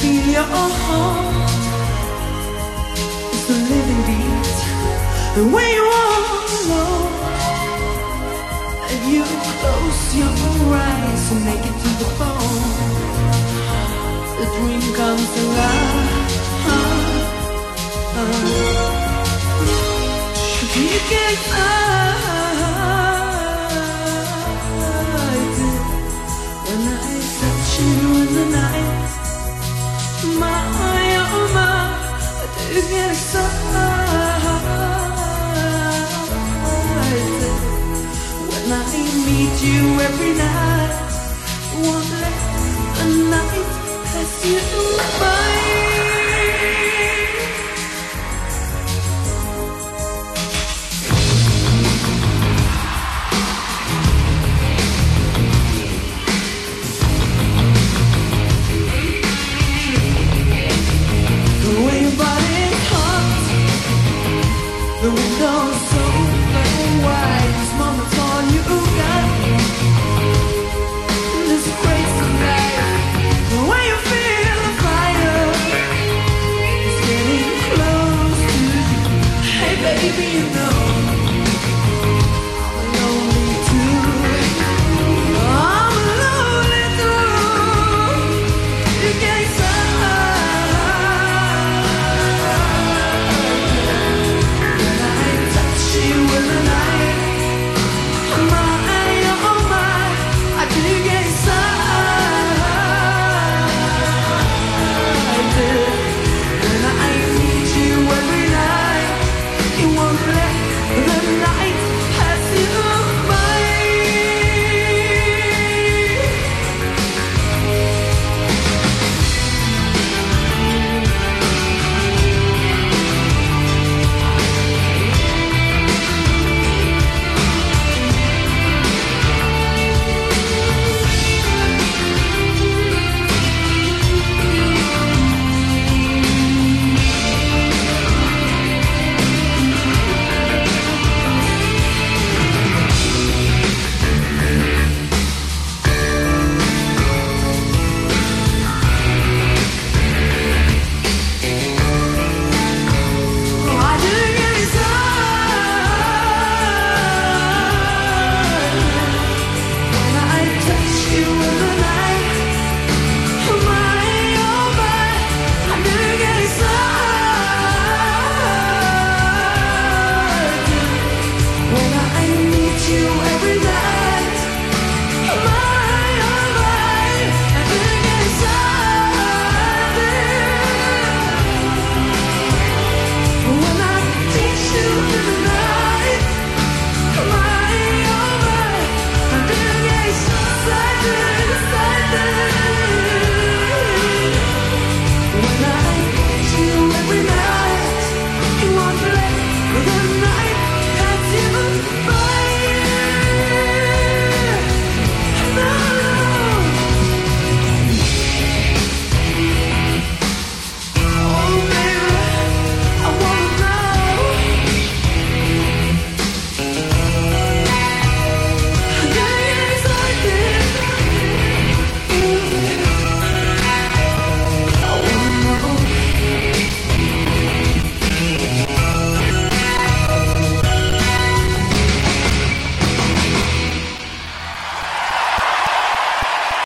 feel your heart is the living beat. And when you walk alone and you close your eyes and make it to the bone, the dream comes alive. You get excited when I touch you in the night. My, oh my, I do get excited when I meet you every night. Won't let the night pass you by. The window's open wide. This moment's all you got. This crazy night, the way you feel the fire is getting close to you. Hey baby, you know